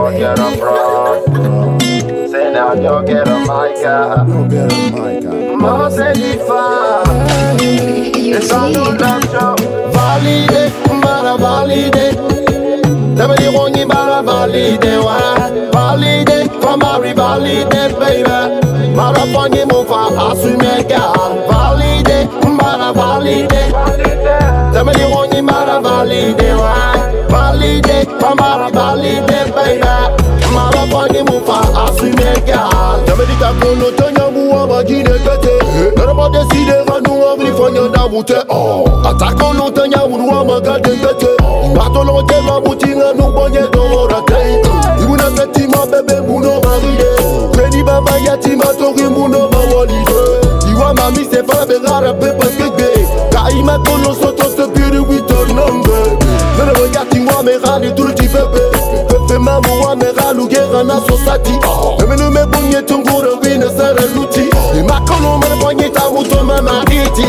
don't get abroad. Say now don't get a mica. Mama said if it's all no love show. Valide, mara valide. Never the one you mara valide, valide, come marry valide, baby. Mara funny move for assume girl. Valide, mara valide. Never the one you mara valide, valide, come marry valide, baby. Mara funny move for assume girl. Never the kakono tonya muwa majine kete. Never the see the ranu avri fanya na mute. Atako no tonya muwa magade kete. Batolo tema mutinga nubonye dora tay. Ibuna ketima bebe muno maride. Kweni baba yatima tori muno mawalide. Iwa mami se fa berara pepe kege. Kaima kono soto se piri wito nombe. Nene wanyati mwa merali tulti bebe. Pepe mamu wa meralu gera na sosati. Nemenu me bunye tungura wina sara luti. Ima kono mene bonye ta muto mama iti.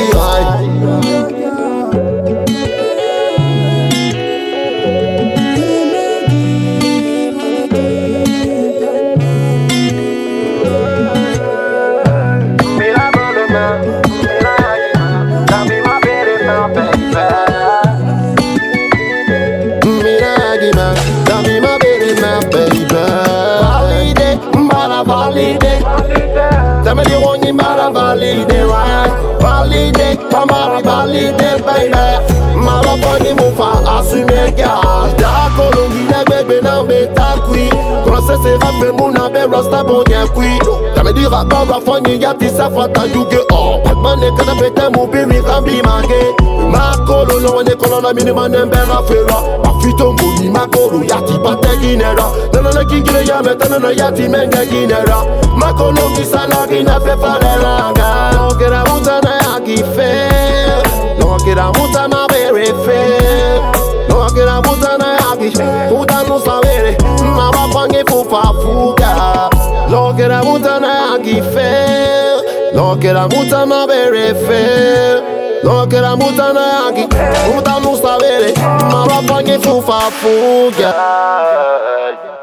Valide, mara valide, valide, mara valide, baby. Mara funny mufa assume girl. Da kolongi na bebe na beta kui. Process e rappe muna be rasta bonya kui. Tame di rappa funny yati safata yuge oh. Batman e kana beta mu biri rambi mange. Ma kolo no ne kolo na minima nembera fera. Afito muni ma kolo yati bate ginera. Nana na kingile ya metana na yati menga ginera. Ma kolongi salari na fe farelanga. No kera muta na yaki fe. No kera muta ma bere fe. No kera muta na yaki. Puta no savere. Ma va pange fufa fuga. No kera muta na yaki fe. No kera muta ma bere fe. No kera muta na yaki. Puta no savere. Ma va pange fufa fuga.